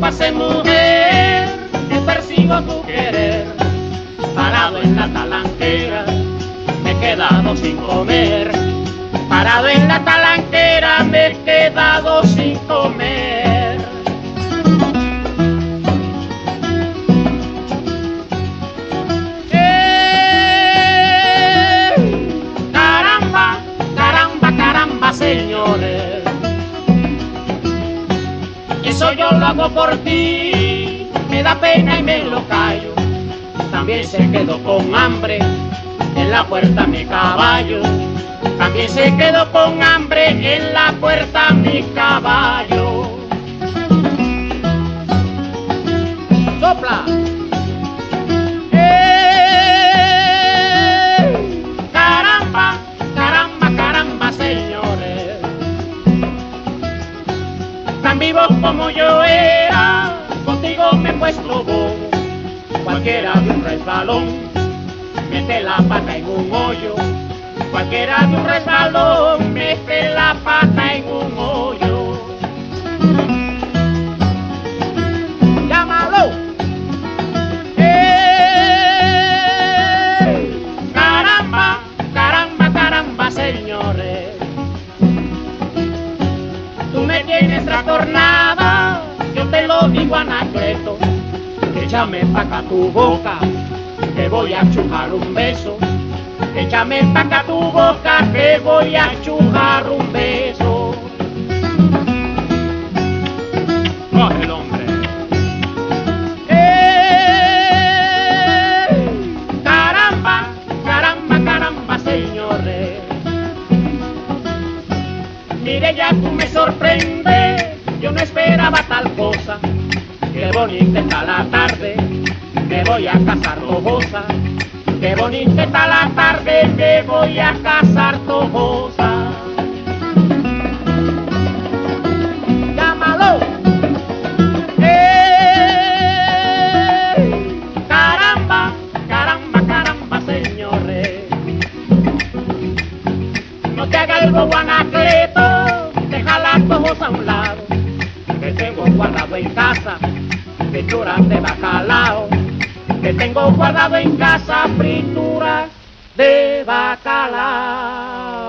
hace mujer que persigo tu querer. Parado en la talanquera, me he quedado sin comer. Parado en la talanquera, me he quedado sin comer. Caramba, caramba, caramba, señores. Eso yo lo hago por ti, me da pena y me lo callo. También se quedó con hambre en la puerta mi caballo. También se quedó con hambre en la puerta mi caballo. ¡Sopla! Caramba, caramba, caramba, señores. Tan vivo como yo era, contigo me he puesto bobo. Cualquiera de un resbalón mete la pata en un hoyo. Cualquiera de un resbalón mete la pata en un hoyo. ¡Llámalo! Caramba, caramba, caramba, señores. Tú me tienes trastornada, yo te lo digo Anacleto. Échame pa' acá tu boca, que voy a chujar un beso. Échame pa' acá tu boca, que voy a chujar un beso. Coge el hombre. Caramba, caramba, caramba, señores. Mire, ya tú me sorprendes, yo no esperaba tal cosa. Qué bonita está la tarde, me voy a casar tojosa. Qué bonita está la tarde, me voy a casar tojosa. ¡Llámalo! Caramba, caramba, caramba, señores. No te hagas el bobo Anacleto, deja las tojosa a un lado. Que tengo guardado en casa frituras de bacalao. Que tengo guardado en casa frituras de bacalao.